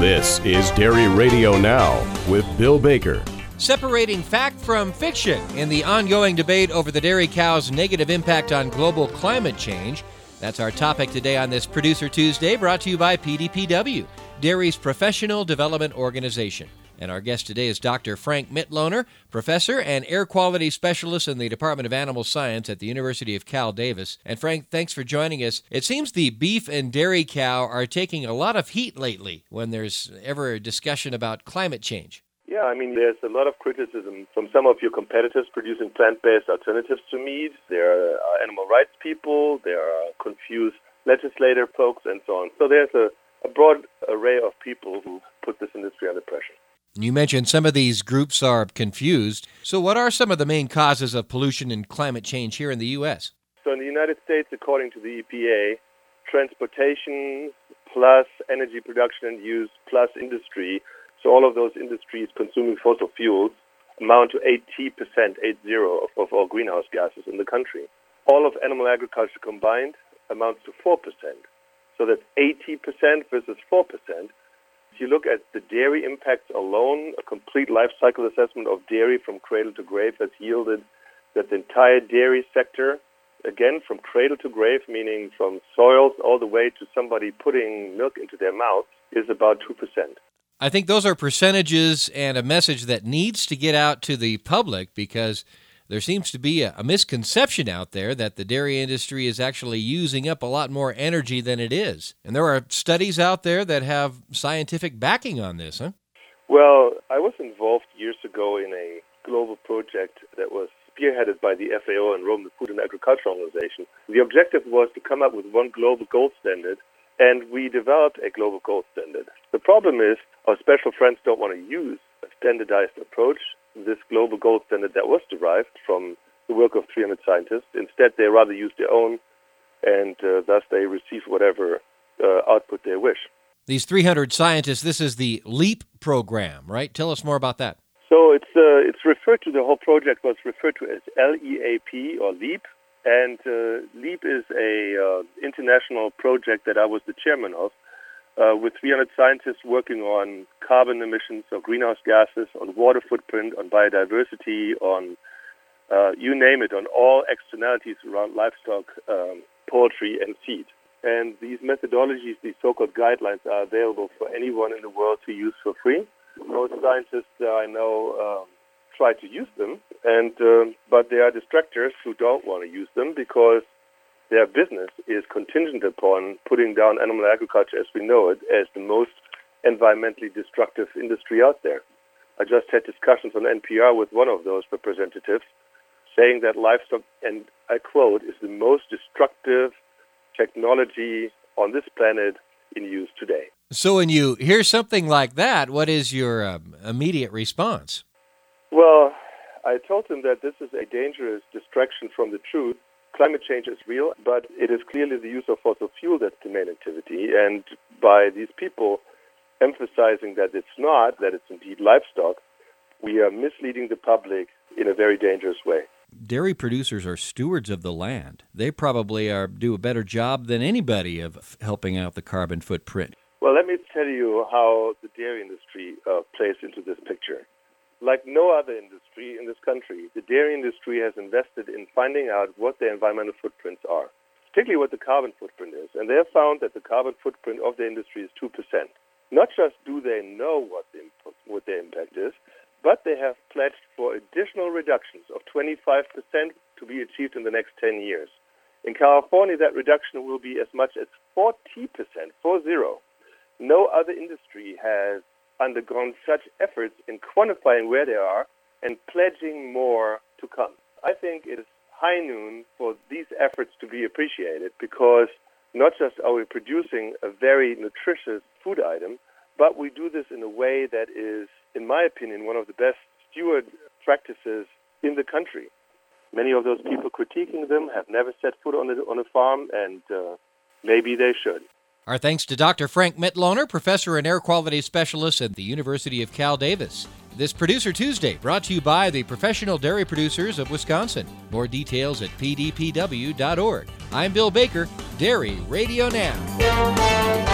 This is Dairy Radio Now with Bill Baker. Separating fact from fiction in the ongoing debate over the dairy cow's negative impact on global climate change. That's our topic today on this Producer Tuesday, brought to you by PDPW, dairy's professional development organization. And our guest today is Dr. Frank Mitloehner, professor and air quality specialist in the Department of Animal Science at the University of Cal Davis. And Frank, thanks for joining us. It seems the beef and dairy cow are taking a lot of heat lately when there's ever a discussion about climate change. Yeah, there's a lot of criticism from some of your competitors producing plant-based alternatives to meat. There are animal rights people, there are confused legislator folks, and so on. So there's a broad array of people who put this industry under pressure. You mentioned some of these groups are confused. So what are some of the main causes of pollution and climate change here in the U.S.? So in the United States, according to the EPA, transportation plus energy production and use plus industry, so all of those industries consuming fossil fuels, amount to 80% of all greenhouse gases in the country. All of animal agriculture combined amounts to 4%. So that's 80% versus 4%. If you look at the dairy impacts alone, a complete life cycle assessment of dairy from cradle to grave has yielded that the entire dairy sector, again, from cradle to grave, meaning from soils all the way to somebody putting milk into their mouth, is about 2%. I think those are percentages and a message that needs to get out to the public, because there seems to be a misconception out there that the dairy industry is actually using up a lot more energy than it is. And there are studies out there that have scientific backing on this, huh? Well, I was involved years ago in a global project that was spearheaded by the FAO and Rome, the Food and Agriculture Organization. The objective was to come up with one global gold standard, and we developed a global gold standard. The problem is our special friends don't want to use a standardized approach, this global gold standard that was derived from the work of 300 scientists. Instead, they rather use their own, and thus they receive whatever output they wish. These 300 scientists, this is the LEAP program, right? Tell us more about that. So it's referred to, the whole project was referred to as LEAP or LEAP. And LEAP is a international project that I was the chairman of, with 300 scientists working on carbon emissions, or greenhouse gases, on water footprint, on biodiversity, on you name it, on all externalities around livestock, poultry, and feed. And these methodologies, these so-called guidelines, are available for anyone in the world to use for free. Most scientists I know try to use them, but there are distractors who don't want to use them because their business is contingent upon putting down animal agriculture as we know it as the most environmentally destructive industry out there. I just had discussions on NPR with one of those representatives saying that livestock, and I quote, is the most destructive technology on this planet in use today. So when you hear something like that, what is your immediate response? Well, I told him that this is a dangerous distraction from the truth. Climate change is real, but it is clearly the use of fossil fuel that's the main activity. And by these people emphasizing that it's not, that it's indeed livestock, we are misleading the public in a very dangerous way. Dairy producers are stewards of the land. They probably do a better job than anybody of helping out the carbon footprint. Well, let me tell you how the dairy industry plays into this picture. Like no other industry in this country, the dairy industry has invested in finding out what their environmental footprints are, particularly what the carbon footprint is. And they have found that the carbon footprint of the industry is 2%. Not just do they know what their impact is, but they have pledged for additional reductions of 25% to be achieved in the next 10 years. In California, that reduction will be as much as 40%, 40. No other industry has undergone such efforts in quantifying where they are and pledging more to come. I think it is high noon for these efforts to be appreciated, because not just are we producing a very nutritious food item, but we do this in a way that is, in my opinion, one of the best steward practices in the country. Many of those people critiquing them have never set foot on a farm, and maybe they should. Our thanks to Dr. Frank Mitloehner, professor and air quality specialist at the University of Cal Davis. This Producer Tuesday brought to you by the Professional Dairy Producers of Wisconsin. More details at pdpw.org. I'm Bill Baker, Dairy Radio Now.